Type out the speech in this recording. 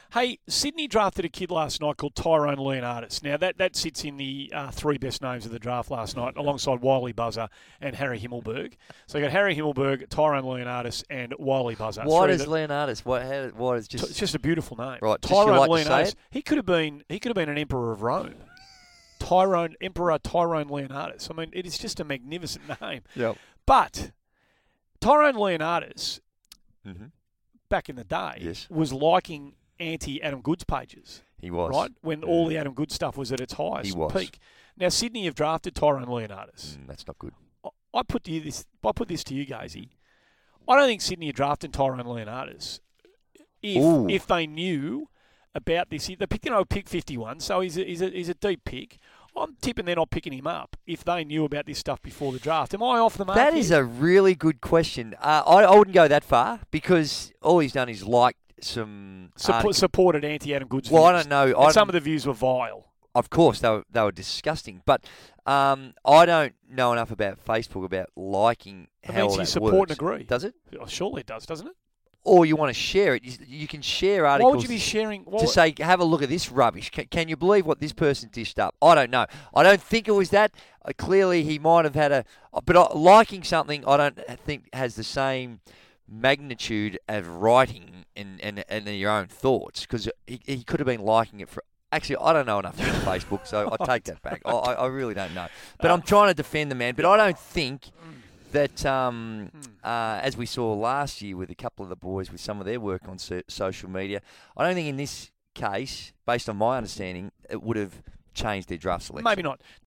Hey, Sydney drafted a kid last night called Tyrone Leonardis. Now, that sits in the three best names of the draft last night, alongside Wiley Buzzer and Harry Himmelberg. So you got Harry Himmelberg, Tyrone Leonardis, and Wiley Buzzer. Why does Leonardis? Why is just? It's just a beautiful name. Right, Tyrone like Leonardis. He could have been an emperor of Rome. Emperor Tyrone Leonardis. I mean, it is just a magnificent name. Yep. But Tyrone Leonardis, back in the day, Yes. was liking anti-Adam Goods pages. He was. Right? When all the Adam Goods stuff was at its highest peak. Now, Sydney have drafted Tyrone Leonardis. That's not good. I put this to you, Gazy. I don't think Sydney have drafted Tyrone Leonardis if they knew about this. They picked pick 51, so he's a deep pick. I'm tipping they're not picking him up if they knew about this stuff before the draft. Am I off the mark? That is a really good question. I wouldn't go that far because all he's done is like some supported anti-Adam Goods. Well, views. I don't know. And some of the views were vile. Of course, they were disgusting. But I don't know enough about Facebook about liking how that works. You support and agree. Does it? Oh, surely it does, doesn't it? Or you want to share it. You can share articles. Why would you be sharing? To say, have a look at this rubbish. Can you believe what this person dished up? I don't know. I don't think it was that. Clearly, he might have had But liking something, I don't think has the same magnitude of writing and your own thoughts, because he could have been liking it for. Actually, I don't know enough about Facebook, so I take that back. I really don't know. But I'm trying to defend the man. But I don't think that, as we saw last year with a couple of the boys with some of their work on social media, I don't think in this case, based on my understanding, it would have changed their draft selection. Maybe not.